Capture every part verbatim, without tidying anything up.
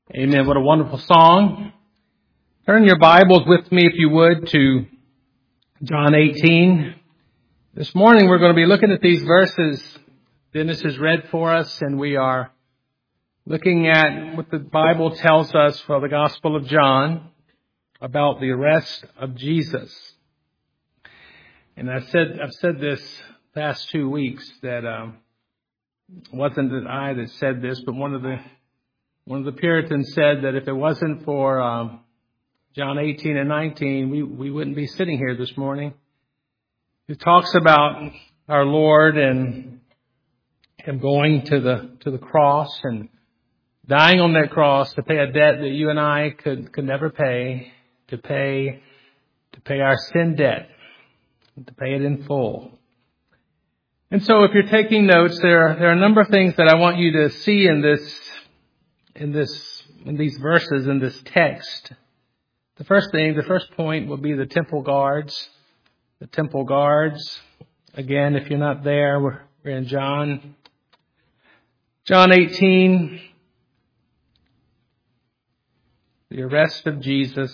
Amen. What a wonderful song. Turn your Bibles with me, if you would, to John eighteen. This morning we're going to be looking at these verses Dennis has read for us, and we are looking at what the Bible tells us for the Gospel of John about the arrest of Jesus. And I said, I've said this past two weeks that um, it wasn't that I that said this, but one of the One of the Puritans said that if it wasn't for um, John eighteen and nineteen, we, we wouldn't be sitting here this morning. It talks about our Lord and Him going to the to the cross and dying on that cross to pay a debt that you and I could could never pay, to pay to pay our sin debt, to pay it in full. And so, if you're taking notes, there there are a number of things that I want you to see in this. In this, in these verses, in this text. The first thing, the first point will be the temple guards. The temple guards. Again, if you're not there, we're, we're in John. John eighteen. The arrest of Jesus.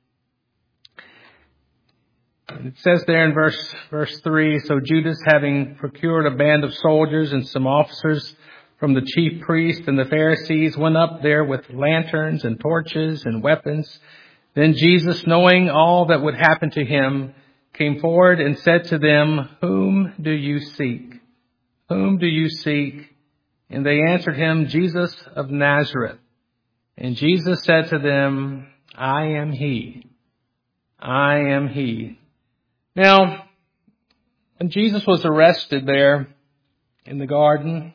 And it says there in verse, verse three, so Judas, having procured a band of soldiers and some officers from the chief priests and the Pharisees, went up there with lanterns and torches and weapons. Then Jesus, knowing all that would happen to him, came forward and said to them, "Whom do you seek? Whom do you seek?" And they answered him, "Jesus of Nazareth." And Jesus said to them, "I am he. I am he." Now, when Jesus was arrested there in the garden,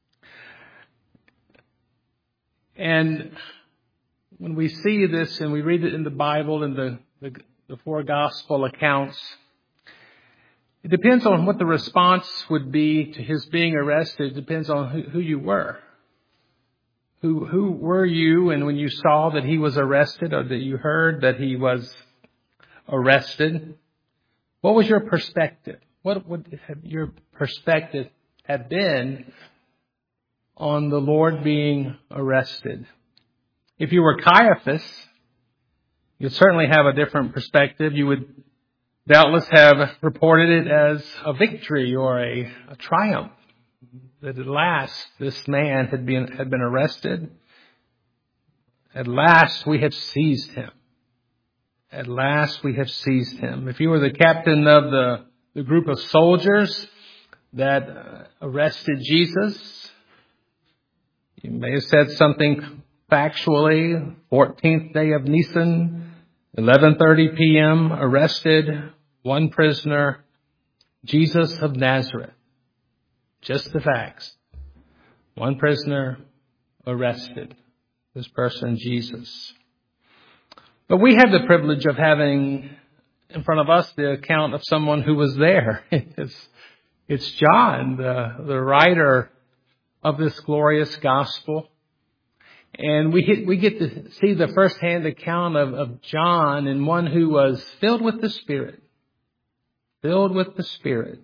and when we see this and we read it in the Bible in the, the, the four gospel accounts, it depends on what the response would be to his being arrested. It depends on who, who you were. Who, who were you, and when you saw that he was arrested or that you heard that he was arrested, what was your perspective? What would have your perspective have been on the Lord being arrested? If you were Caiaphas, you'd certainly have a different perspective. You would doubtless have reported it as a victory or a, a triumph, that at last this man had been had been arrested. At last we have seized him. At last we have seized him. If you were the captain of the, the group of soldiers that uh, arrested Jesus, you may have said something factually. fourteenth day of Nisan, eleven thirty p.m., arrested, one prisoner, Jesus of Nazareth. Just the facts. One prisoner arrested. This person, Jesus. But we have the privilege of having in front of us the account of someone who was there. It's, it's John, the, the writer of this glorious gospel. And we hit, we get to see the first-hand account of, of John, and one who was filled with the Spirit. Filled with the Spirit.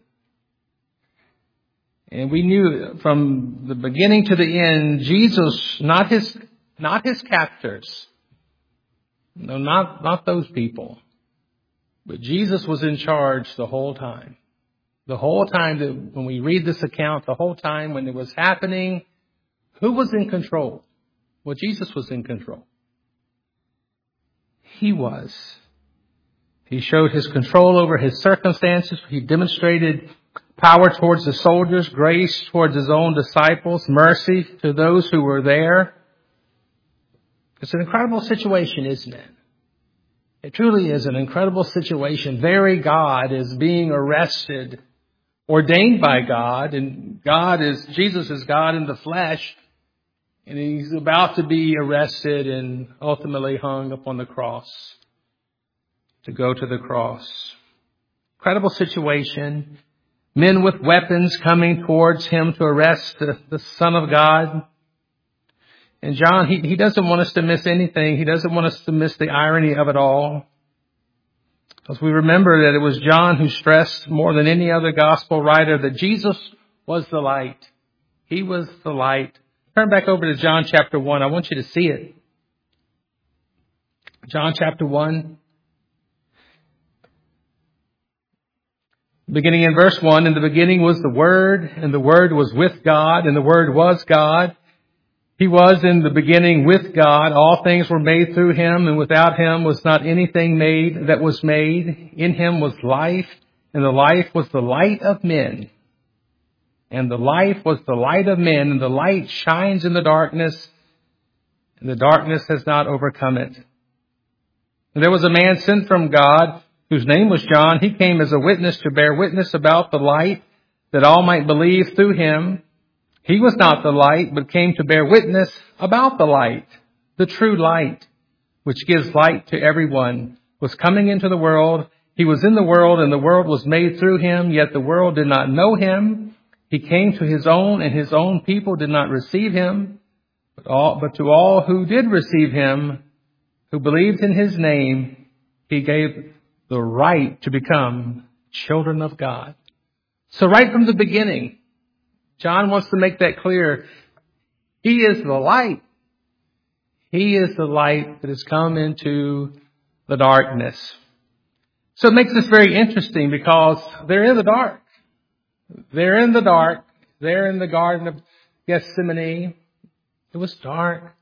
And we knew from the beginning to the end, Jesus, not his, not his captors. No, not, not those people. But Jesus was in charge the whole time. The whole time that when we read this account, the whole time when it was happening, who was in control? Well, Jesus was in control. He was. He showed his control over his circumstances. He demonstrated power towards the soldiers, grace towards his own disciples, mercy to those who were there. It's an incredible situation, isn't it? It truly is an incredible situation. Very God is being arrested, ordained by God, and God is, Jesus is God in the flesh, and he's about to be arrested and ultimately hung upon the cross, to go to the cross. Incredible situation. Men with weapons coming towards him to arrest the, the Son of God. And John, he, he doesn't want us to miss anything. He doesn't want us to miss the irony of it all. Because we remember that it was John who stressed more than any other gospel writer that Jesus was the light. He was the light. Turn back over to John chapter one. I want you to see it. John chapter one, beginning in verse one, in the beginning was the Word, and the Word was with God, and the Word was God. He was in the beginning with God. All things were made through Him, and without Him was not anything made that was made. In Him was life, and the life was the light of men. And the life was the light of men, and the light shines in the darkness, and the darkness has not overcome it. And there was a man sent from God, whose name was John. He came as a witness to bear witness about the light, that all might believe through him. He was not the light, but came to bear witness about the light. The true light, which gives light to everyone, was coming into the world. He was in the world, and the world was made through him, yet the world did not know him. He came to his own, and his own people did not receive him. But, all, but to all who did receive him, who believed in his name, he gave the right to become children of God. So right from the beginning, John wants to make that clear. He is the light. He is the light that has come into the darkness. So it makes this very interesting because they're in the dark. They're in the dark. They're in the Garden of Gethsemane. It was dark.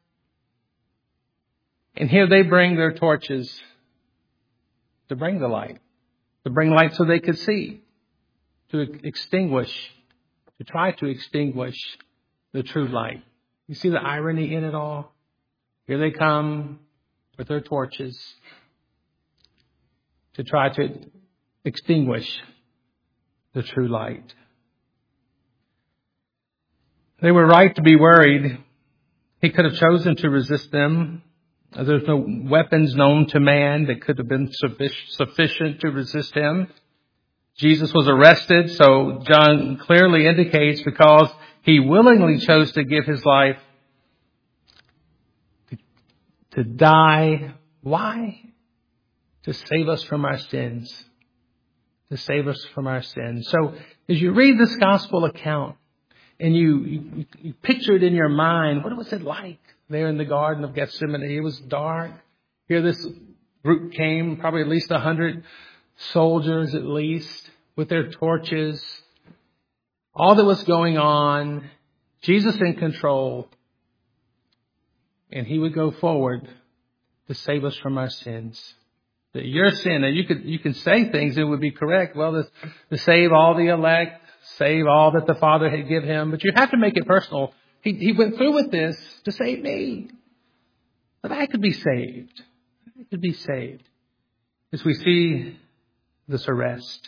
And here they bring their torches to bring the light, to bring light so they could see, to extinguish, to try to extinguish the true light. You see the irony in it all? Here they come with their torches to try to extinguish the true light. They were right to be worried. He could have chosen to resist them. There's no weapons known to man that could have been sufficient to resist him. Jesus was arrested, so John clearly indicates because he willingly chose to give his life to, to die. Why? To save us from our sins. To save us from our sins. So as you read this gospel account and you, you, you picture it in your mind, what was it like there in the Garden of Gethsemane? It was dark. Here this group came, probably at least a hundred soldiers at least, with their torches. All that was going on, Jesus in control. And he would go forward to save us from our sins. That your sin, and you could you can say things that would be correct. Well, to, to save all the elect, save all that the Father had given him. But you have to make it personal. He, he went through with this to save me. That I could be saved. I could be saved. As we see this arrest.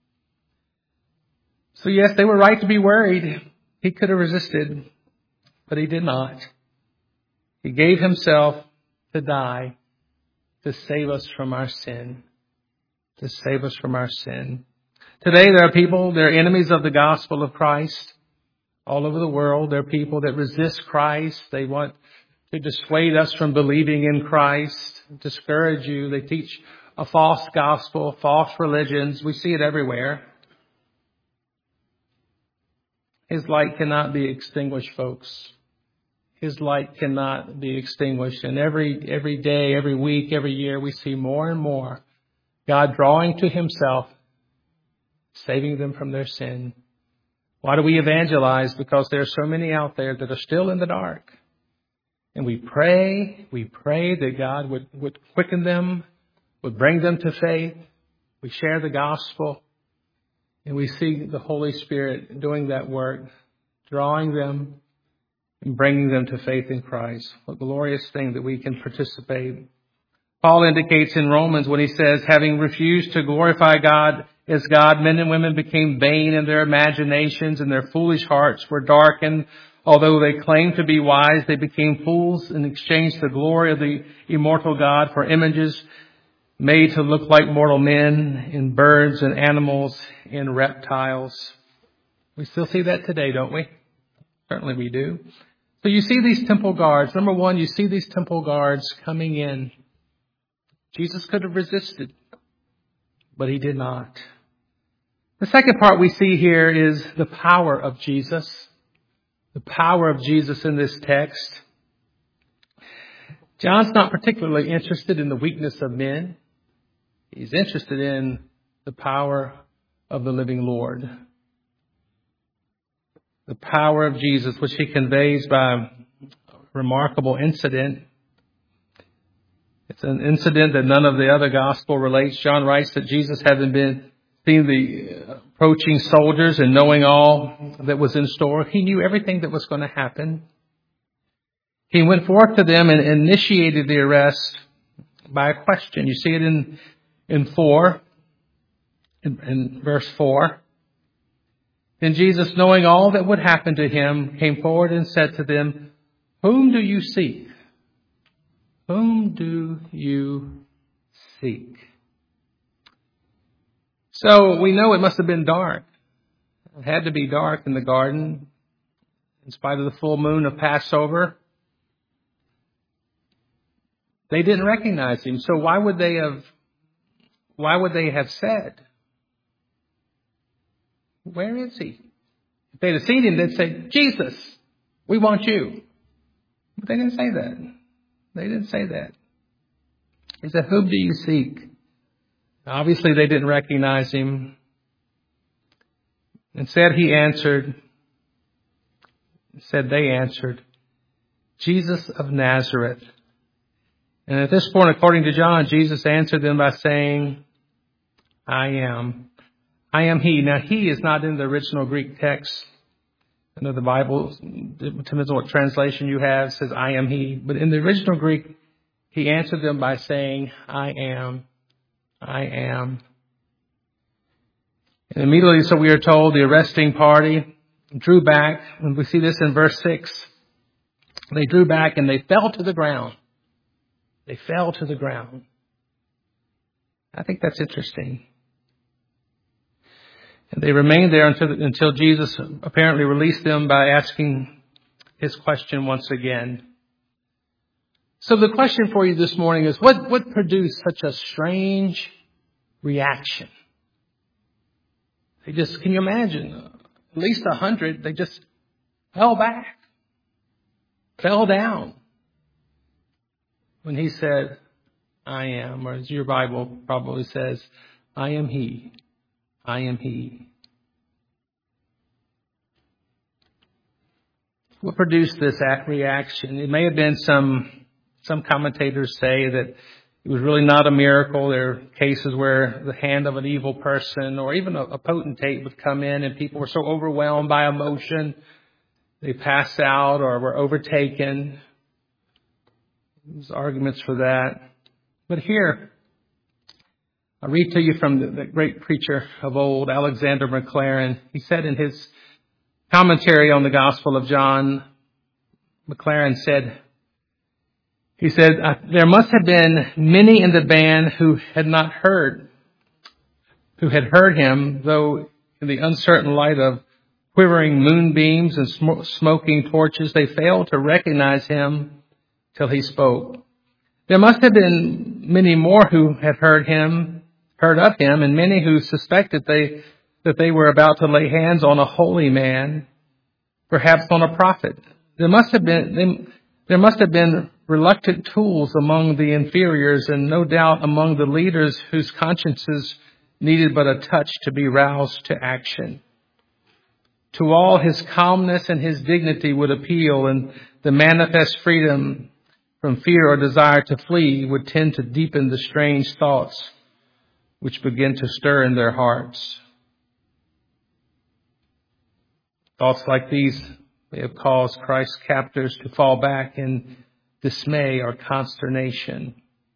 So yes, they were right to be worried. He could have resisted, but he did not. He gave himself to die to save us from our sin. To save us from our sin. Today there are people, they're enemies of the gospel of Christ. All over the world, there are people that resist Christ. They want to dissuade us from believing in Christ, discourage you. They teach a false gospel, false religions. We see it everywhere. His light cannot be extinguished, folks. His light cannot be extinguished. And every every day, every week, every year, we see more and more God drawing to himself, saving them from their sin. Why do we evangelize? Because there are so many out there that are still in the dark. And we pray, we pray that God would, would quicken them, would bring them to faith. We share the gospel. And we see the Holy Spirit doing that work, drawing them and bringing them to faith in Christ. What a glorious thing that we can participate. Paul indicates in Romans when he says, having refused to glorify God as God, men and women became vain in their imaginations, and their foolish hearts were darkened. Although they claimed to be wise, they became fools and exchanged the glory of the immortal God for images made to look like mortal men, in birds and animals and reptiles. We still see that today, don't we? Certainly we do. So you see these temple guards. Number one, you see these temple guards coming in. Jesus could have resisted, but he did not. The second part we see here is the power of Jesus. The power of Jesus in this text. John's not particularly interested in the weakness of men. He's interested in the power of the living Lord. The power of Jesus, which he conveys by a remarkable incident. It's an incident that none of the other gospel relates. John writes that Jesus, having been seeing the approaching soldiers and knowing all that was in store, he knew everything that was going to happen. He went forth to them and initiated the arrest by a question. You see it in in four, in, in verse four. Then Jesus, knowing all that would happen to him, came forward and said to them, "Whom do you seek? Whom do you seek?" So we know it must have been dark. It had to be dark in the garden, in spite of the full moon of Passover. They didn't recognize him. So why would they have, why would they have said, "Where is he?" If they'd have seen him, they'd say, "Jesus, we want you." But they didn't say that. They didn't say that. He said, "Whom do you seek?" Obviously, they didn't recognize him. Instead, he answered, said they answered, "Jesus of Nazareth." And at this point, according to John, Jesus answered them by saying, "I am. I am he." Now, he is not in the original Greek text. I know the Bible, depends on what translation you have, says, "I am he." But in the original Greek, he answered them by saying, "I am. I am." And immediately, so we are told, the arresting party drew back. And we see this in verse six. They drew back and they fell to the ground. They fell to the ground. I think that's interesting. And they remained there until, until Jesus apparently released them by asking his question once again. So the question for you this morning is, what, what produced such a strange reaction? They just, can you imagine? At least a hundred, they just fell back, fell down when he said, "I am," or as your Bible probably says, "I am he. I am he." What produced this reaction? It may have been some, some commentators say that it was really not a miracle. There are cases where the hand of an evil person or even a, a potentate would come in and people were so overwhelmed by emotion, they passed out or were overtaken. There's arguments for that. But here, I read to you from the, the great preacher of old, Alexander Maclaren. He said in his commentary on the Gospel of John, Maclaren said, he said, "There must have been many in the band who had not heard, who had heard him, though in the uncertain light of quivering moonbeams and sm- smoking torches, they failed to recognize him till he spoke. There must have been many more who had heard him, heard of him, and many who suspected they that they were about to lay hands on a holy man, perhaps on a prophet. There must have been there must have been reluctant tools among the inferiors, and no doubt among the leaders whose consciences needed but a touch to be roused to action. To all, his calmness and his dignity would appeal, and the manifest freedom from fear or desire to flee would tend to deepen the strange thoughts which begin to stir in their hearts. Thoughts like these may have caused Christ's captors to fall back in dismay or consternation.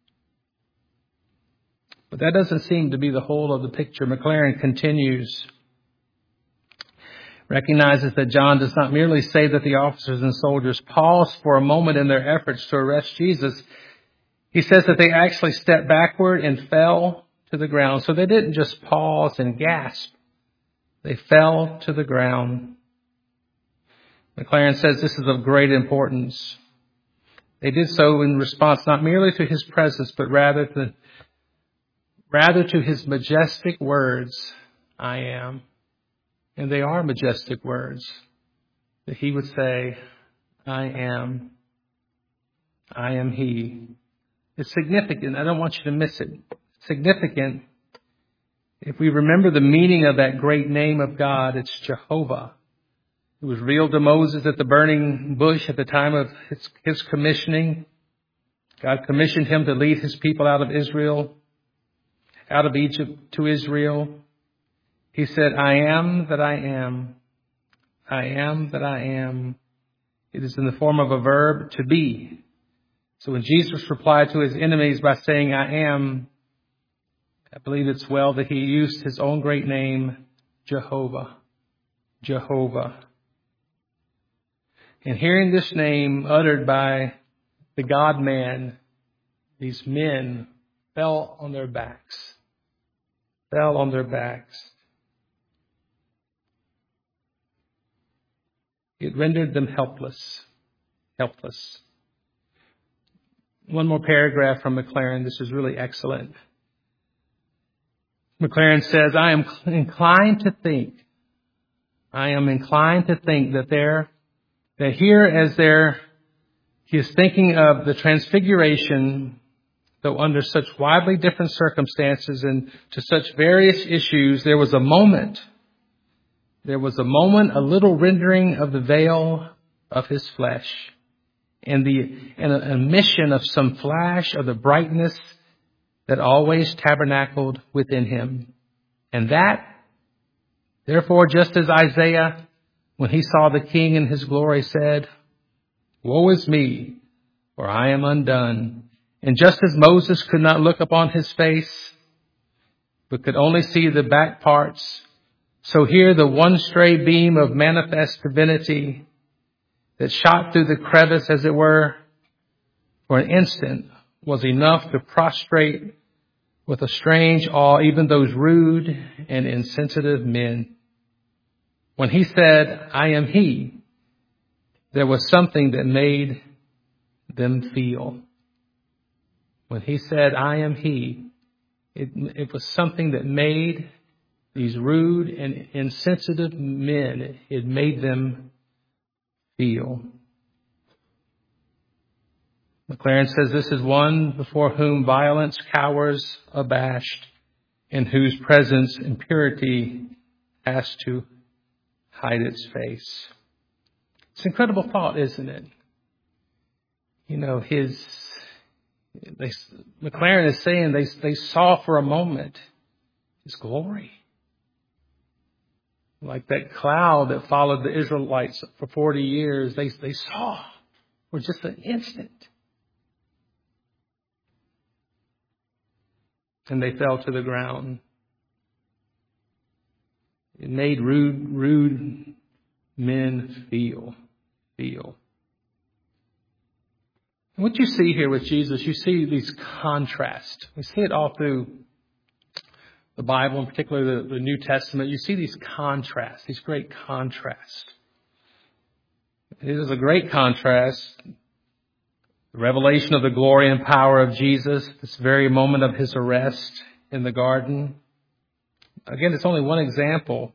But that doesn't seem to be the whole of the picture. Maclaren continues, recognizes that John does not merely say that the officers and soldiers paused for a moment in their efforts to arrest Jesus. He says that they actually stepped backward and fell to the ground. So they didn't just pause and gasp. They fell to the ground. Maclaren says this is of great importance. They did so in response not merely to his presence, but rather to, rather to his majestic words, "I am." And they are majestic words, that he would say, "I am." I am He. It's significant. I don't want you to miss it. Significant. If we remember the meaning of that great name of God, it's Jehovah. It was revealed to Moses at the burning bush at the time of his, his commissioning. God commissioned him to lead his people out of Israel, out of Egypt to Israel. He said, I am that I am. I am that I am. It is in the form of a verb, to be. So when Jesus replied to his enemies by saying, I am, I believe it's well that he used his own great name, Jehovah. Jehovah. And hearing this name uttered by the God-man, these men fell on their backs. Fell on their backs. It rendered them helpless. Helpless. One more paragraph from Maclaren. This is really excellent. Maclaren says, I am inclined to think, I am inclined to think that there, that here as there, he is thinking of the transfiguration, though under such widely different circumstances and to such various issues, there was a moment, there was a moment, a little rendering of the veil of his flesh and the, and an emission of some flash of the brightness that always tabernacled within him. And that, therefore, just as Isaiah, when he saw the King in his glory, said, Woe is me, for I am undone. And just as Moses could not look upon his face, but could only see the back parts, so here the one stray beam of manifest divinity that shot through the crevice, as it were, for an instant, was enough to prostrate with a strange awe even those rude and insensitive men. When he said, I am He, there was something that made them feel. When he said, I am He, it, it was something that made these rude and insensitive men, it made them feel. Maclaren says this is one before whom violence cowers abashed, in whose presence impurity has to hide its face. It's an incredible thought, isn't it? You know, his, they, Maclaren is saying they, they saw for a moment His glory. Like that cloud that followed the Israelites for forty years, they, they saw for just an instant. And they fell to the ground. It made rude, rude men feel, feel. And what you see here with Jesus, you see these contrasts. We see it all through the Bible, in particular the, the New Testament. You see these contrasts, these great contrasts. It is a great contrast. The revelation of the glory and power of Jesus, this very moment of his arrest in the garden. Again, it's only one example.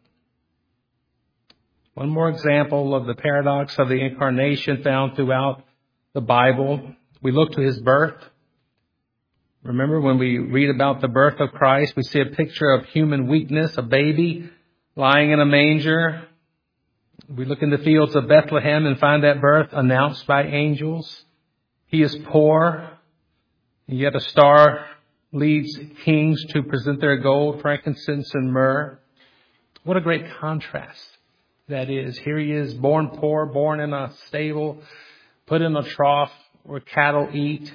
One more example of the paradox of the incarnation found throughout the Bible. We look to his birth. Remember when we read about the birth of Christ, we see a picture of human weakness, a baby lying in a manger. We look in the fields of Bethlehem and find that birth announced by angels. He is poor, and yet a star leads kings to present their gold, frankincense, and myrrh. What a great contrast that is. Here he is, born poor, born in a stable, put in a trough where cattle eat.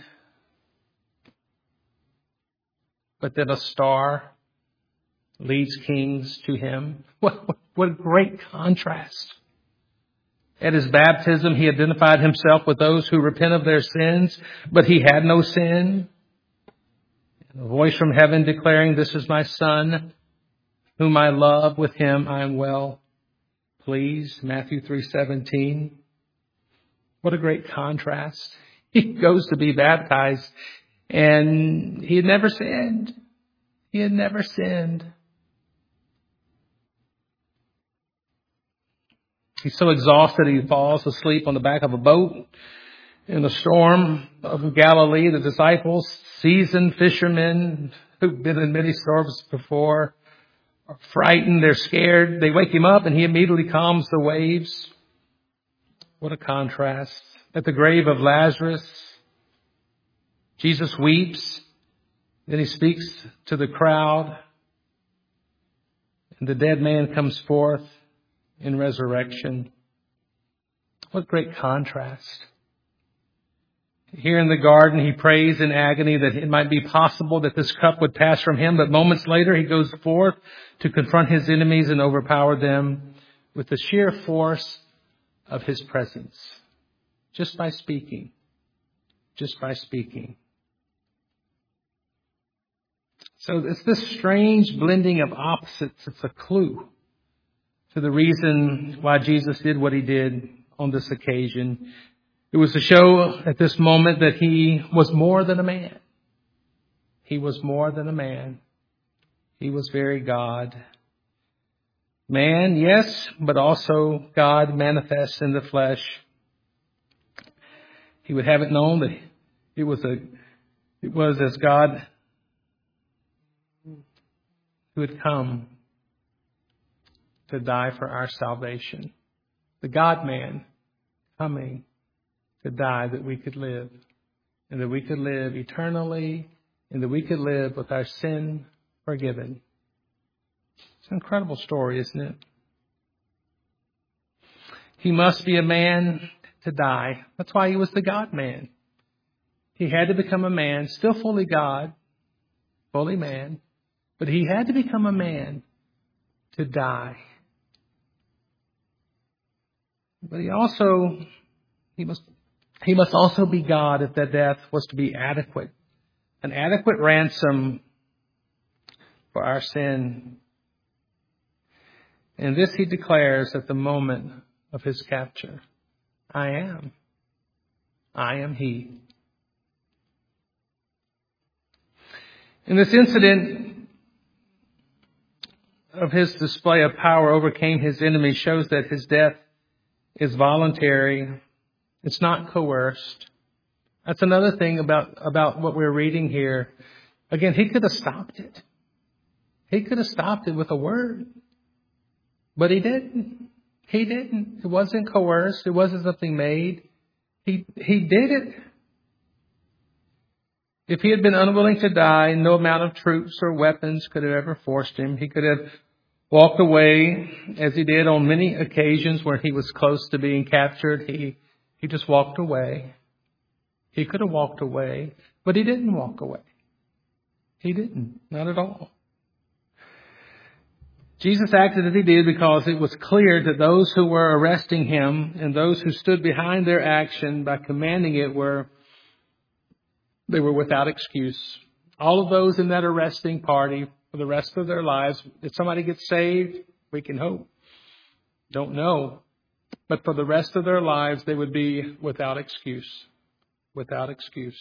But then a star leads kings to him. What, what, what a great contrast. At his baptism, he identified himself with those who repent of their sins, but he had no sin. And a voice from heaven declaring, "This is my son, whom I love. With him I am well pleased." Matthew three seventeen. What a great contrast. He goes to be baptized, and he had never sinned. He had never sinned. He's so exhausted he falls asleep on the back of a boat. In the storm of Galilee, the disciples, seasoned fishermen who've been in many storms before, are frightened, they're scared. They wake him up and he immediately calms the waves. What a contrast. At the grave of Lazarus, Jesus weeps. Then he speaks to the crowd. And the dead man comes forth in resurrection. What great contrast. Here in the garden, he prays in agony that it might be possible that this cup would pass from him. But moments later, he goes forth to confront his enemies and overpower them with the sheer force of his presence. Just by speaking. Just by speaking. So it's this strange blending of opposites. It's a clue to the reason why Jesus did what he did on this occasion. It was to show at this moment that he was more than a man. He was more than a man. He was very God. Man, yes, but also God manifest in the flesh. He would have it known that it was a, it was as God who had come to die for our salvation. The God-man coming to die that we could live, and that we could live eternally, and that we could live with our sin forgiven. It's an incredible story, isn't it? He must be a man to die. That's why he was the God-man. He had to become a man, still fully God, fully man, but he had to become a man to die. But he also, he must He must also be God if that death was to be adequate. An adequate ransom for our sin. And this he declares at the moment of his capture. I am. I am he. In this incident of his display of power overcame his enemy shows that his death is voluntary. It's not coerced. That's another thing about, about what we're reading here. Again, he could have stopped it. He could have stopped it with a word. But he didn't. He didn't. It wasn't coerced. It wasn't something made. He, he did it. If he had been unwilling to die, no amount of troops or weapons could have ever forced him. He could have walked away, as he did on many occasions where he was close to being captured. He He just walked away. He could have walked away, but he didn't walk away. He didn't. Not at all. Jesus acted as he did because it was clear that those who were arresting him and those who stood behind their action by commanding it were, they were without excuse. All of those in that arresting party for the rest of their lives, if somebody gets saved, we can hope. Don't know. But for the rest of their lives, they would be without excuse. Without excuse.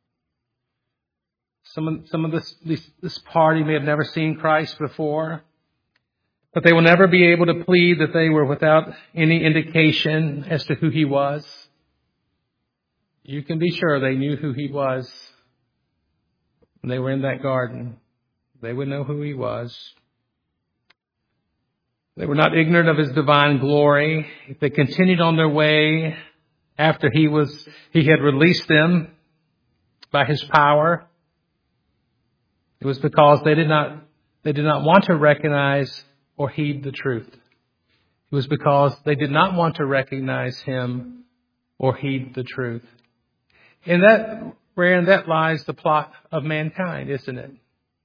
Some of, some of this, this, this party may have never seen Christ before, but they will never be able to plead that they were without any indication as to who he was. You can be sure they knew who he was when they were in that garden. They would know who he was. They were not ignorant of his divine glory. If they continued on their way after he was, he had released them by his power, it was because they did not, they did not want to recognize or heed the truth. It was because they did not want to recognize him or heed the truth. In that, wherein that lies the plot of mankind, isn't it?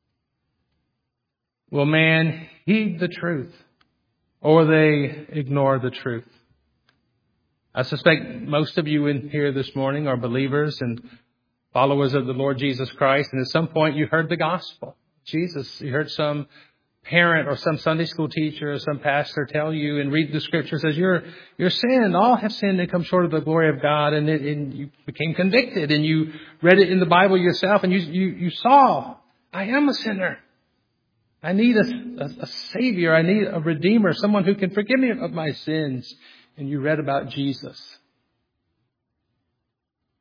Will man heed the truth, or they ignore the truth? I suspect most of you in here this morning are believers and followers of the Lord Jesus Christ. And at some point you heard the gospel. Jesus, you heard some parent or some Sunday school teacher or some pastor tell you and read the scripture says, you're, you're sinned. All have sinned and come short of the glory of God. And, it, and you became convicted and you read it in the Bible yourself and you, you, you saw, I am a sinner. I need a, a, a Savior. I need a Redeemer, someone who can forgive me of my sins. And you read about Jesus.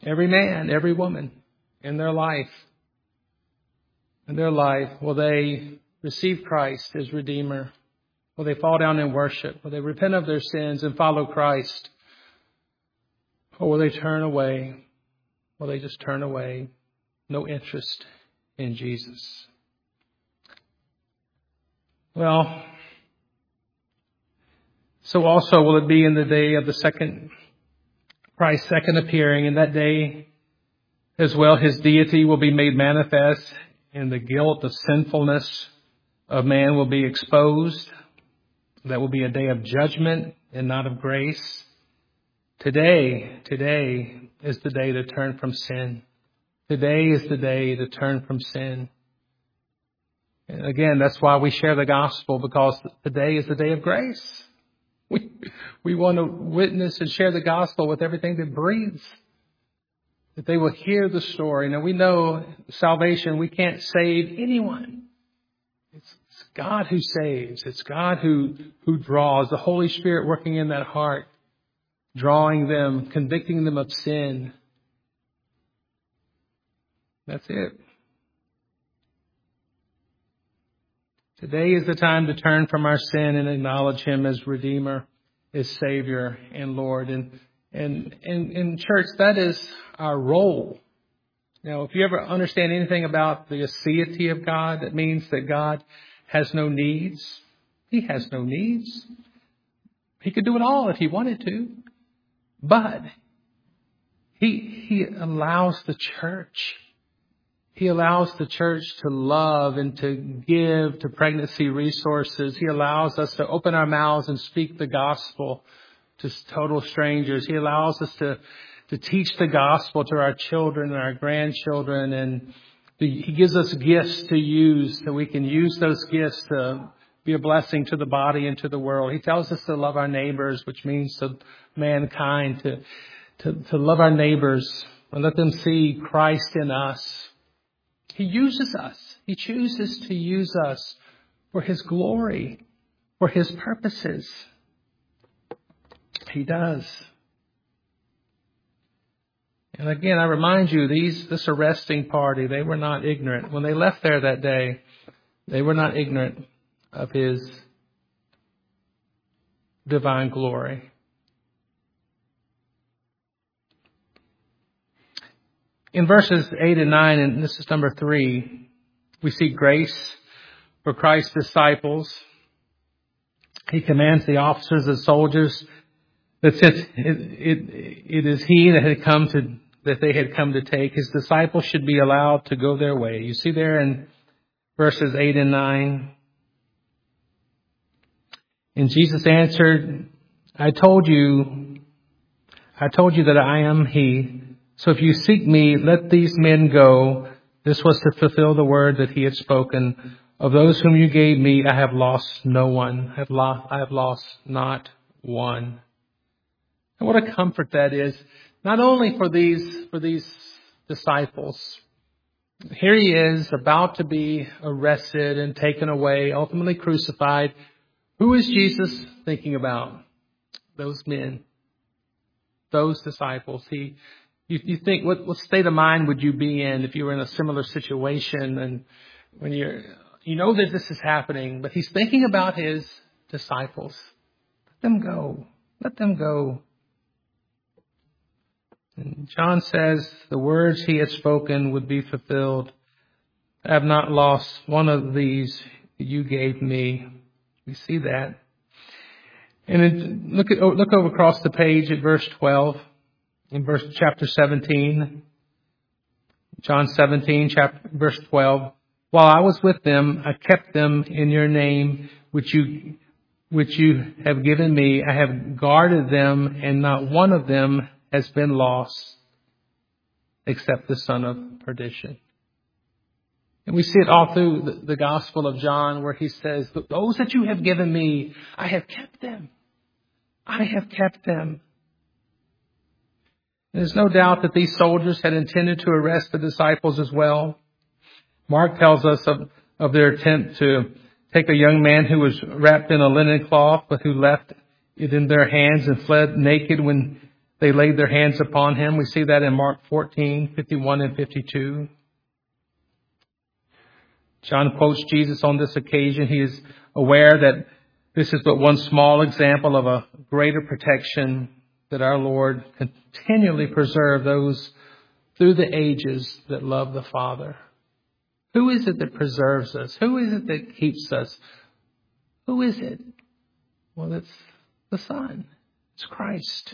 every man, every woman in their life, in their life, will they receive Christ as Redeemer? Will they fall down in worship? Will they repent of their sins and follow Christ? Or will they turn away? Will they just turn away? No interest in Jesus. Well, so also will it be in the day of the second, Christ's second appearing. In that day as well, his deity will be made manifest, and the guilt of sinfulness of man will be exposed. That will be a day of judgment and not of grace. Today, today is the day to turn from sin. Today is the day to turn from sin. And again, that's why we share the gospel, because today is the day of grace. We, we want to witness and share the gospel with everything that breathes. That they will hear the story. Now we know salvation, we can't save anyone. It's God who saves. It's God who, who draws. The Holy Spirit working in that heart, drawing them, convicting them of sin. That's it. Today is the time to turn from our sin and acknowledge Him as Redeemer, as Savior and Lord. And and in in church, that is our role. Now, if you ever understand anything about the aseity of God, that means that God has no needs. He has no needs. He could do it all if He wanted to. But He He allows the church. He allows the church to love and to give to pregnancy resources. He allows us to open our mouths and speak the gospel to total strangers. He allows us to, to teach the gospel to our children and our grandchildren. And He gives us gifts to use, so we can use those gifts to be a blessing to the body and to the world. He tells us to love our neighbors, which means to mankind, to, to, to love our neighbors and let them see Christ in us. He uses us. He chooses to use us for His glory, for His purposes. He does. And again, I remind you, these this arresting party, they were not ignorant. When they left there that day, they were not ignorant of His divine glory. In verses eight and nine, and this is number three, we see grace for Christ's disciples. He commands the officers and soldiers that since it, it, it is He that had come to, that they had come to take, His disciples should be allowed to go their way. You see there in verses eight and nine. And Jesus answered, I told you, I told you that I am He. So if you seek me, let these men go. This was to fulfill the word that He had spoken. Of those whom you gave me, I have lost no one. I have lost, I have lost not one. And what a comfort that is, not only for these, for these disciples. Here He is, about to be arrested and taken away, ultimately crucified. Who is Jesus thinking about? Those men, those disciples. He You, you think, what, what state of mind would you be in if you were in a similar situation, and when you're, you know that this is happening, but He's thinking about His disciples. Let them go. Let them go. And John says the words He had spoken would be fulfilled. I have not lost one of these you gave me. We see that. And it, look at, look over across the page at verse twelve. In verse chapter seventeen, John seventeen, chapter verse twelve. While I was with them, I kept them in your name, which you which you have given me. I have guarded them, and not one of them has been lost, except the son of perdition. And we see it all through the, the Gospel of John, where He says, "Those that you have given me, I have kept them. I have kept them." There's no doubt that these soldiers had intended to arrest the disciples as well. Mark tells us of, of their attempt to take a young man who was wrapped in a linen cloth, but who left it in their hands and fled naked when they laid their hands upon him. We see that in Mark fourteen, fifty-one and fifty-two. John quotes Jesus on this occasion. He is aware that this is but one small example of a greater protection that our Lord continually preserve those through the ages that love the Father. Who is it that preserves us? Who is it that keeps us? Who is it? Well, it's the Son. It's Christ.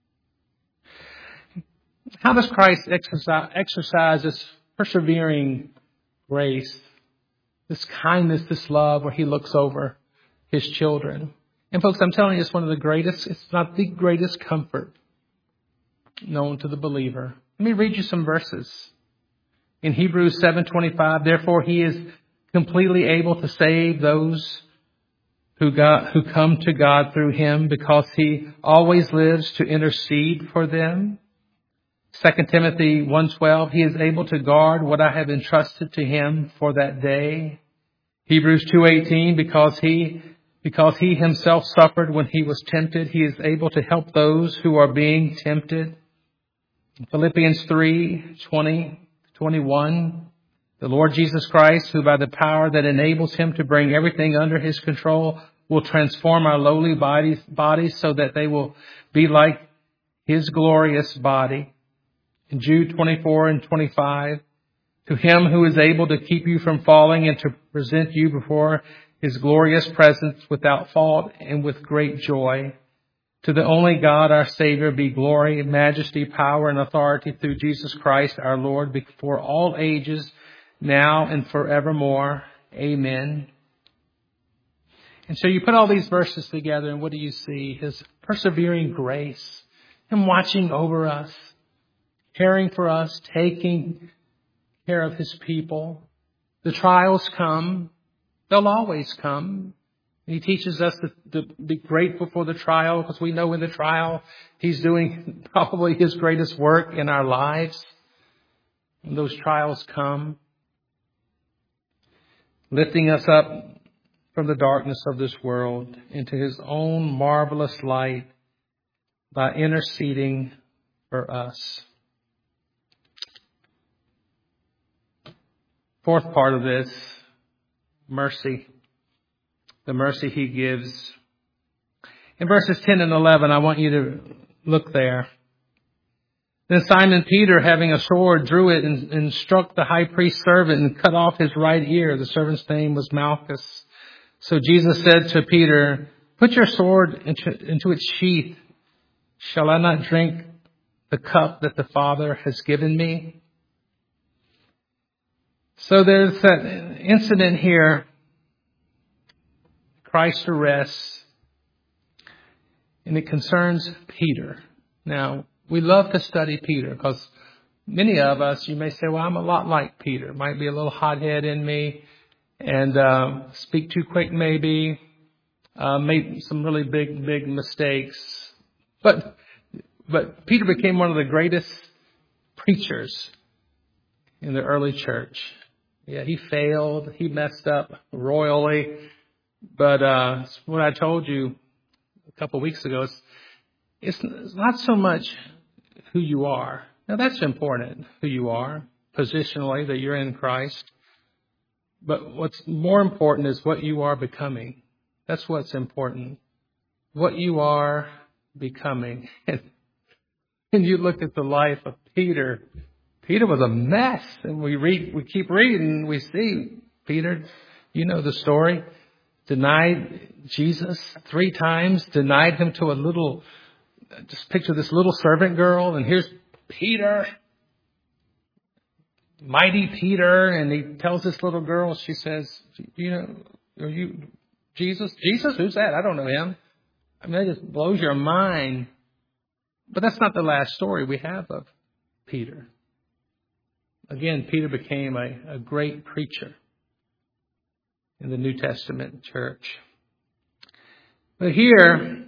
How does Christ exercise, exercise this persevering grace, this kindness, this love, where he looks over his children? And folks, I'm telling you, it's one of the greatest, it's not the greatest comfort known to the believer. Let me read you some verses. In Hebrews seven twenty-five, therefore he is completely able to save those who got, who come to God through him, because he always lives to intercede for them. Second Timothy one twelve, he is able to guard what I have entrusted to him for that day. Hebrews two eighteen, because he because he himself suffered when he was tempted, he is able to help those who are being tempted. Philippians three twenty, twenty-one, the Lord Jesus Christ, who by the power that enables him to bring everything under his control, will transform our lowly bodies, bodies so that they will be like his glorious body. In Jude twenty-four and twenty-five, to him who is able to keep you from falling and to present you before his glorious presence without fault and with great joy. To the only God, our Savior, be glory, majesty, power, and authority through Jesus Christ, our Lord, before all ages, now and forevermore. Amen. And so you put all these verses together, and what do you see? His persevering grace, him watching over us, caring for us, taking care of his people. The trials come. They'll always come. He teaches us to, to be grateful for the trial, because we know in the trial he's doing probably his greatest work in our lives. When those trials come, lifting us up from the darkness of this world into his own marvelous light by interceding for us. Fourth part of this, mercy. The mercy he gives. In verses ten and eleven, I want you to look there. Then Simon Peter, having a sword, drew it and, and struck the high priest's servant and cut off his right ear. The servant's name was Malchus. So Jesus said to Peter, put your sword into, into its sheath. Shall I not drink the cup that the Father has given me? So there's that incident here. Christ's arrest. And it concerns Peter. Now, we love to study Peter because many of us, you may say, well, I'm a lot like Peter. Might be a little hothead in me and uh, speak too quick maybe. Uh, made some really big, big mistakes. But, but Peter became one of the greatest preachers in the early church. Yeah, he failed. He messed up royally. But uh, what I told you a couple of weeks ago, is it's, it's not so much who you are. Now, that's important, who you are, positionally, that you're in Christ. But what's more important is what you are becoming. That's what's important. What you are becoming. And you look at the life of Peter. Peter was a mess. And we read, we keep reading, we see Peter, you know the story. Denied Jesus three times, denied him to a little, just picture this little servant girl, and here's Peter, mighty Peter, and he tells this little girl, she says, you know, are you Jesus? Jesus? Who's that? I don't know him. I mean, that just blows your mind. But that's not the last story we have of Peter. Again, Peter became a, a great preacher in the New Testament church. But here,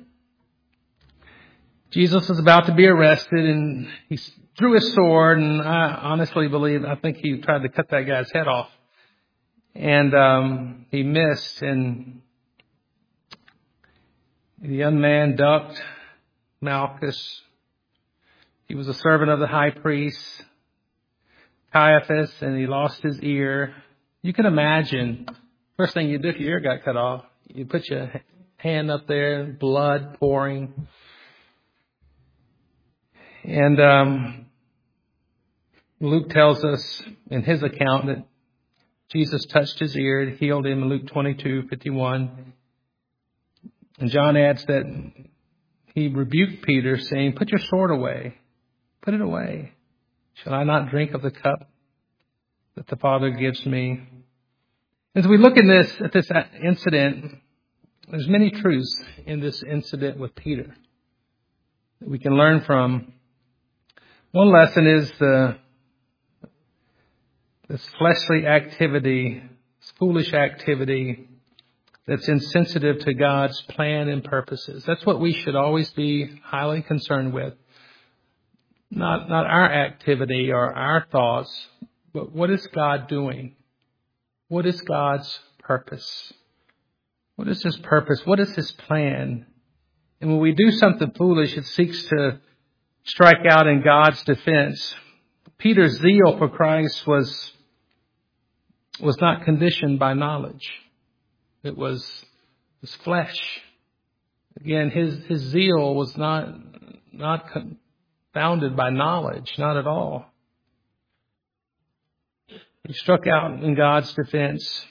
Jesus was about to be arrested, and he drew his sword, and I honestly believe, I think he tried to cut that guy's head off. And um, he missed, and the young man ducked. Malchus He was a servant of the high priest, Caiaphas, and he lost his ear. You can imagine, first thing you do if your ear got cut off, you put your hand up there, blood pouring. And um, Luke tells us in his account that Jesus touched his ear and healed him in Luke twenty-two fifty-one. And John adds that he rebuked Peter, saying, "Put your sword away. Put it away. Shall I not drink of the cup that the Father gives me?" As we look in this at this incident, there's many truths in this incident with Peter that we can learn from. One lesson is the this fleshly activity, this foolish activity that's insensitive to God's plan and purposes. That's what we should always be highly concerned with. Not, not our activity or our thoughts, but what is God doing? What is God's purpose? What is His purpose? What is His plan? And when we do something foolish, it seeks to strike out in God's defense. Peter's zeal for Christ was, was not conditioned by knowledge. It was his flesh. Again, his, his zeal was not, not founded by knowledge, not at all. He struck out in God's defense,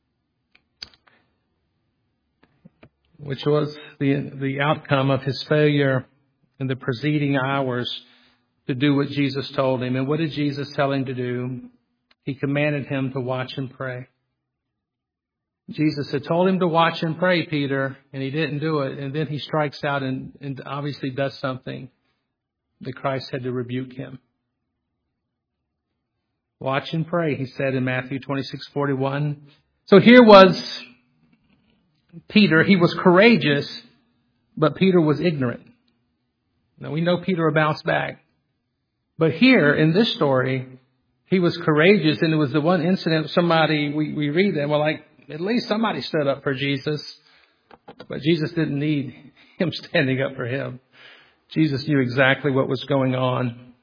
which was the, the outcome of his failure in the preceding hours to do what Jesus told him. And what did Jesus tell him to do? He commanded him to watch and pray. Jesus had told him to watch and pray, Peter, and he didn't do it. And then he strikes out and, and obviously does something that Christ had to rebuke him. Watch and pray, he said in Matthew twenty-six forty-one. So here was Peter. He was courageous, but Peter was ignorant. Now we know Peter will bounce back. But here in this story, he was courageous, and it was the one incident somebody, we, we read that, well, like, at least somebody stood up for Jesus. But Jesus didn't need him standing up for him. Jesus knew exactly what was going on.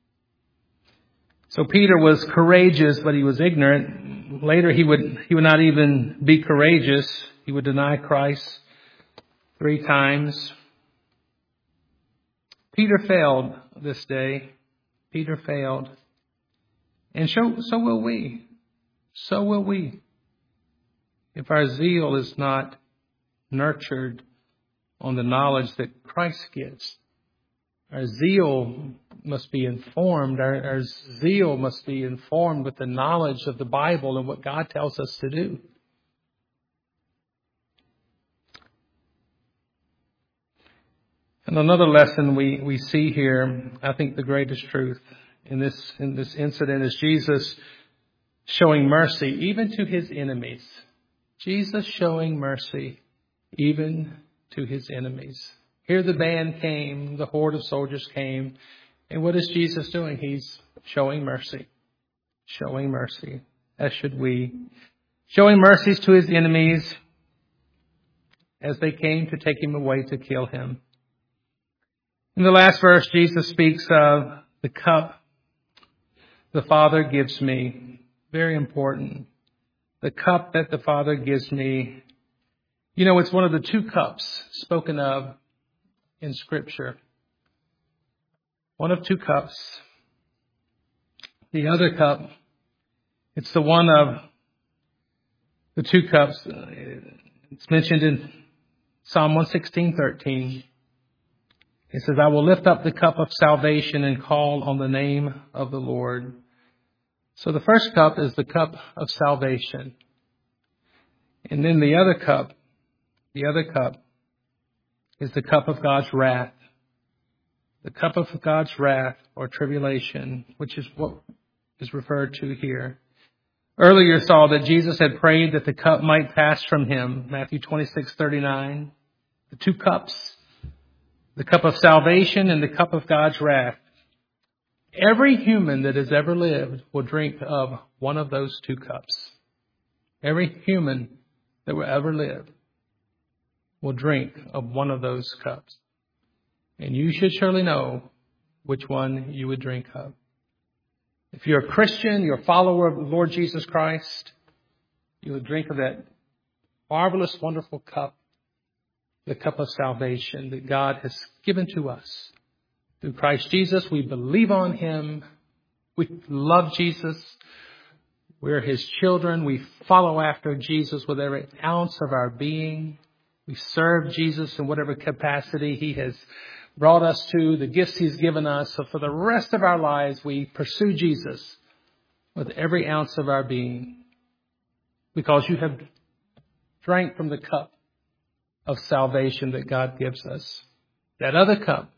So Peter was courageous, but he was ignorant. Later he would he would not even be courageous. He would deny Christ three times. Peter failed this day. Peter failed. And so, so will we. So will we. If our zeal is not nurtured on the knowledge that Christ gives. Our zeal must be informed. Our, our zeal must be informed with the knowledge of the Bible and what God tells us to do. And another lesson we, we see here, I think the greatest truth in this in this incident is Jesus showing mercy even to his enemies. Jesus showing mercy even to his enemies. Here the band came, the horde of soldiers came, and what is Jesus doing? He's showing mercy. Showing mercy, as should we. Showing mercies to his enemies as they came to take him away to kill him. In the last verse, Jesus speaks of the cup the Father gives me. Very important. The cup that the Father gives me. You know, it's one of the two cups spoken of in Scripture. One of two cups. The other cup, it's the one of the two cups. It's mentioned in Psalm one sixteen thirteen. It says, I will lift up the cup of salvation and call on the name of the Lord. So the first cup is the cup of salvation. And then the other cup, the other cup is the cup of God's wrath. The cup of God's wrath or tribulation, which is what is referred to here. Earlier saw that Jesus had prayed that the cup might pass from him. Matthew twenty-six thirty-nine. The two cups. The cup of salvation and the cup of God's wrath. Every human that has ever lived will drink of one of those two cups. Every human that will ever live will drink of one of those cups. And you should surely know which one you would drink of. If you're a Christian, you're a follower of the Lord Jesus Christ, you would drink of that marvelous, wonderful cup, the cup of salvation that God has given to us. Through Christ Jesus, we believe on Him. We love Jesus. We're His children. We follow after Jesus with every ounce of our being. We serve Jesus in whatever capacity He has brought us to, the gifts He's given us. So for the rest of our lives, we pursue Jesus with every ounce of our being, because you have drank from the cup of salvation that God gives us. That other cup,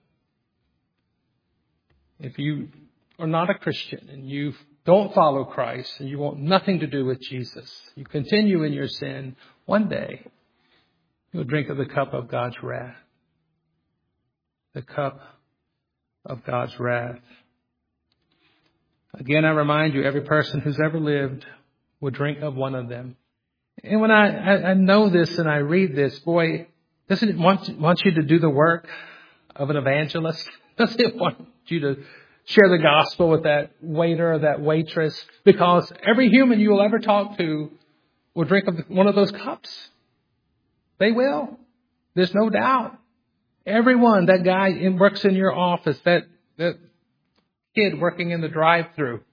if you are not a Christian and you don't follow Christ and you want nothing to do with Jesus, you continue in your sin, one day you'll drink of the cup of God's wrath. The cup of God's wrath. Again, I remind you, every person who's ever lived will drink of one of them. And when I, I, I know this and I read this, boy, doesn't it want, want you to do the work of an evangelist? Doesn't it want you to share the gospel with that waiter or that waitress? Because every human you will ever talk to will drink of one of those cups. They will. There's no doubt. Everyone, that guy in, works in your office, that, that kid working in the drive-thru.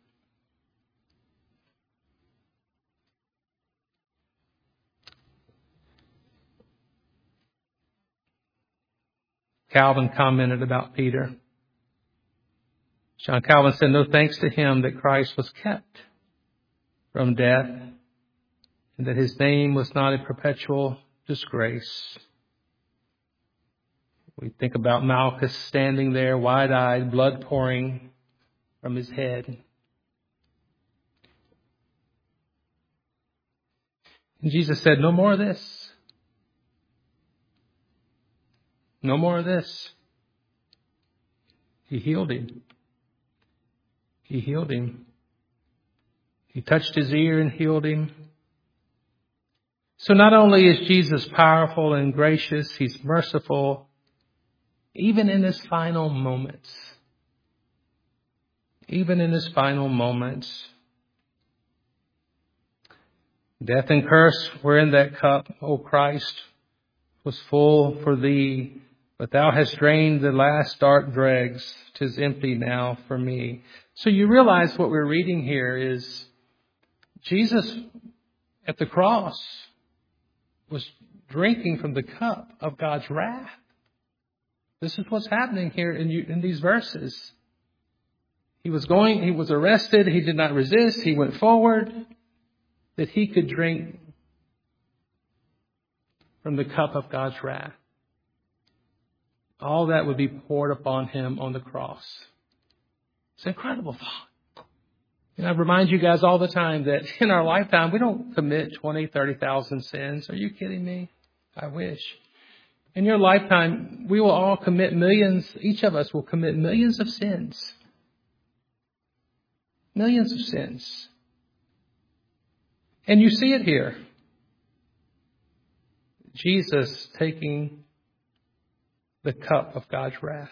Calvin commented about Peter. John Calvin said, no thanks to him that Christ was kept from death and that his name was not a perpetual disgrace. We think about Malchus standing there, wide-eyed, blood pouring from his head. And Jesus said, no more of this. No more of this. He healed him. He healed him. He touched his ear and healed him. So not only is Jesus powerful and gracious, He's merciful, even in His final moments. Even in His final moments. Death and curse were in that cup, O Christ, was full for Thee, but Thou hast drained the last dark dregs. 'Tis empty now for me. So you realize what we're reading here is Jesus at the cross was drinking from the cup of God's wrath. This is what's happening here in, you, in these verses. He was going, he was arrested, he did not resist, he went forward, that he could drink from the cup of God's wrath. All that would be poured upon him on the cross. It's an incredible thought. And I remind you guys all the time that in our lifetime, we don't commit twenty, thirty thousand sins. Are you kidding me? I wish. In your lifetime, we will all commit millions. Each of us will commit millions of sins. Millions of sins. And you see it here. Jesus taking the cup of God's wrath.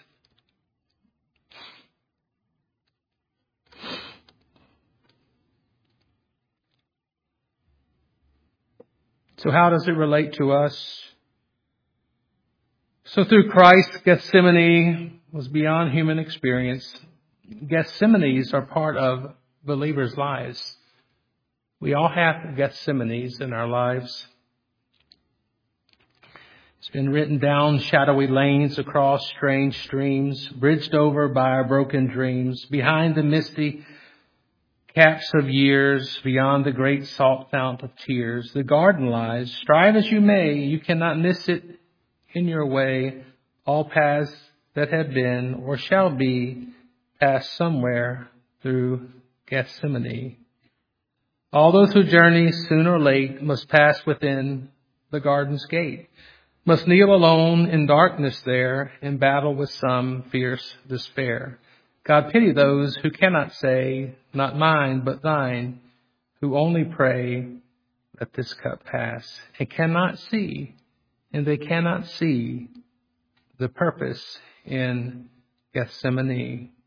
So how does it relate to us? So through Christ, Gethsemane was beyond human experience. Gethsemanes are part of believers' lives. We all have Gethsemanes in our lives. It's been written down shadowy lanes across strange streams, bridged over by our broken dreams, behind the misty caps of years, beyond the great salt fount of tears. The garden lies. Strive as you may, you cannot miss it in your way. All paths that have been or shall be pass somewhere through Gethsemane. All those who journey soon or late must pass within the garden's gate, must kneel alone in darkness there in battle with some fierce despair. God pity those who cannot say, not mine, but thine, who only pray, let this cup pass, and cannot see, and they cannot see the purpose in Gethsemane.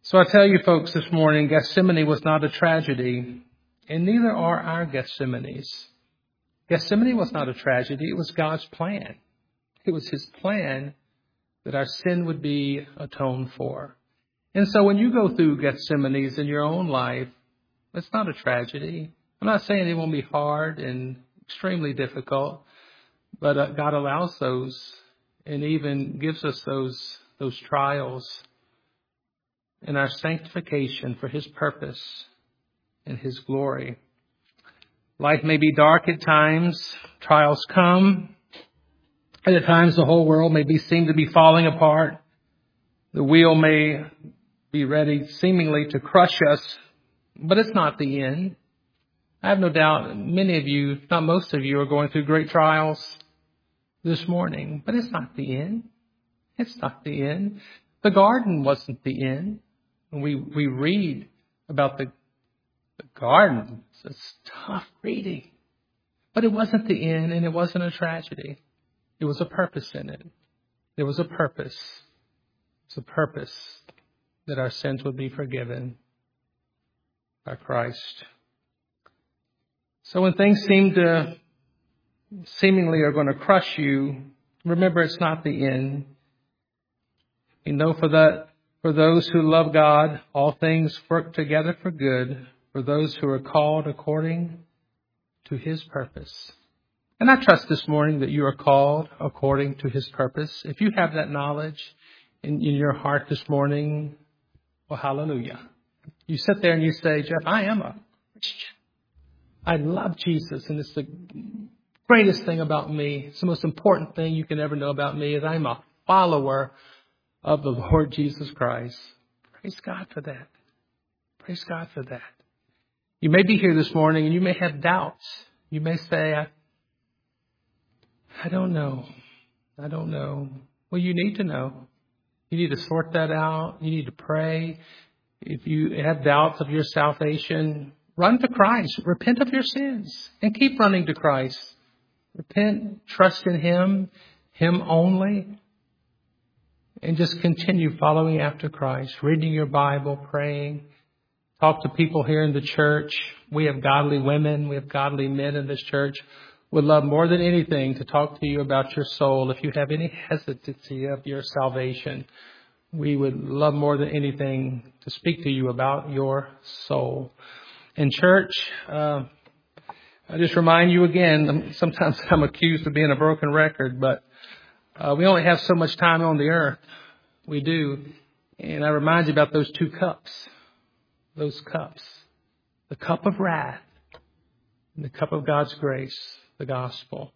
So I tell you folks this morning, Gethsemane was not a tragedy, and neither are our Gethsemanes. Gethsemane was not a tragedy. It was God's plan. It was His plan that our sin would be atoned for. And so when you go through Gethsemanes in your own life, it's not a tragedy. I'm not saying it won't be hard and extremely difficult, but uh, God allows those and even gives us those those trials in our sanctification for His purpose and His glory. Life may be dark at times. Trials come. And at times the whole world may be seem to be falling apart. The wheel may be ready seemingly to crush us, but it's not the end. I have no doubt many of you, if not most of you, are going through great trials this morning, but it's not the end. It's not the end. The garden wasn't the end. We we read about the, the garden. It's tough reading. But it wasn't the end, and it wasn't a tragedy. There was a purpose in it. There was a purpose. It's a purpose that our sins would be forgiven by Christ. So when things seem to seemingly are going to crush you, remember it's not the end. You know for that for those who love God, all things work together for good, for those who are called according to His purpose. And I trust this morning that you are called according to His purpose. If you have that knowledge in, in your heart this morning, well, hallelujah. You sit there and you say, Jeff, I am a Christian. I love Jesus, and it's the greatest thing about me. It's the most important thing you can ever know about me is I'm a follower of the Lord Jesus Christ. Praise God for that. Praise God for that. You may be here this morning and you may have doubts. You may say, I, I don't know. I don't know. Well, you need to know. You need to sort that out. You need to pray. If you have doubts of your salvation, run to Christ. Repent of your sins and keep running to Christ. Repent, trust in Him, Him only. And just continue following after Christ, reading your Bible, praying. Talk to people here in the church. We have godly women. We have godly men in this church. Would love more than anything to talk to you about your soul. If you have any hesitancy of your salvation, we would love more than anything to speak to you about your soul. In church, uh, I just remind you again, sometimes I'm accused of being a broken record, but Uh, we only have so much time on the earth. We do. And I remind you about those two cups. Those cups. The cup of wrath and the cup of God's grace, the gospel.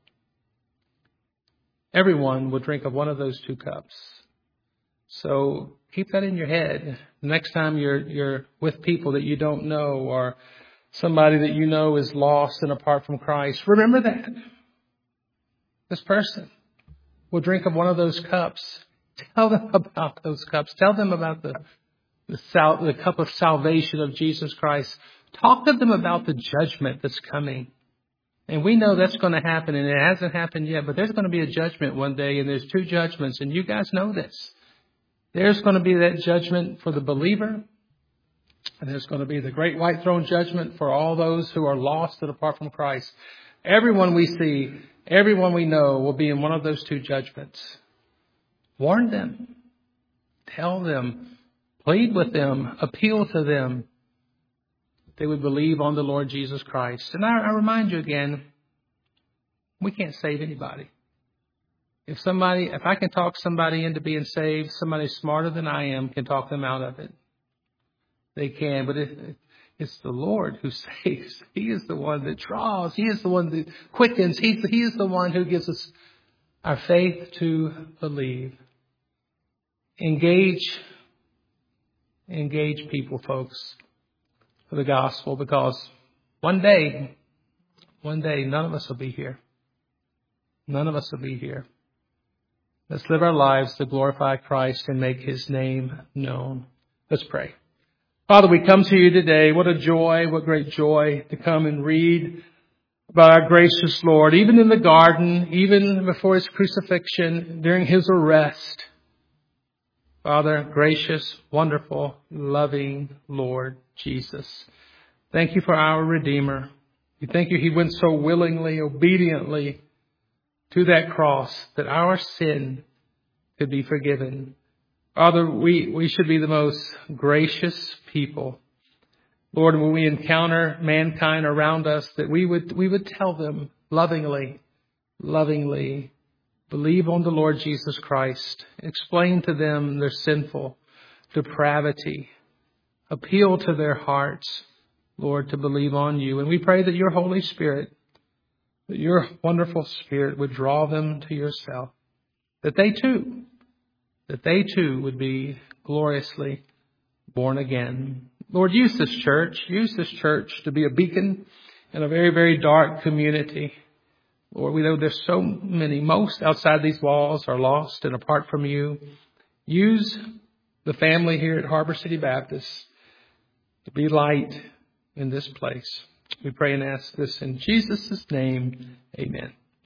Everyone will drink of one of those two cups. So keep that in your head. The next time you're you're with people that you don't know or somebody that you know is lost and apart from Christ, remember that. This person will drink of one of those cups. Tell them about those cups. Tell them about the the, sal- the cup of salvation of Jesus Christ. Talk to them about the judgment that's coming. And we know that's going to happen, and it hasn't happened yet, but there's going to be a judgment one day, and there's two judgments, and you guys know this. There's going to be that judgment for the believer, and there's going to be the great white throne judgment for all those who are lost and apart from Christ. Everyone we see, everyone we know will be in one of those two judgments. Warn them. Tell them. Plead with them. Appeal to them. They would believe on the Lord Jesus Christ. And I, I remind you again, we can't save anybody. If somebody, if I can talk somebody into being saved, somebody smarter than I am can talk them out of it. They can, but it, it's the Lord who saves. He is the one that draws. He is the one that quickens. He's, he is the one who gives us our faith to believe. Engage, engage people, folks, for the gospel, because one day, one day, none of us will be here. None of us will be here. Let's live our lives to glorify Christ and make His name known. Let's pray. Father, we come to you today. What a joy, what great joy to come and read about our gracious Lord. Even in the garden, even before His crucifixion, during His arrest, Father, gracious, wonderful, loving Lord Jesus, thank you for our Redeemer. We thank you he went so willingly, obediently to that cross that our sin could be forgiven. Father, we, we should be the most gracious people. Lord, when we encounter mankind around us, that we would we would tell them lovingly, lovingly, believe on the Lord Jesus Christ. Explain to them their sinful depravity. Appeal to their hearts, Lord, to believe on you. And we pray that your Holy Spirit, that your wonderful Spirit would draw them to yourself. That they too, that they too would be gloriously born again. Lord, use this church. Use this church to be a beacon in a very, very dark community. Lord, we know there's so many, most outside these walls are lost and apart from you. Use the family here at Harbor City Baptist to be light in this place. We pray and ask this in Jesus' name. Amen.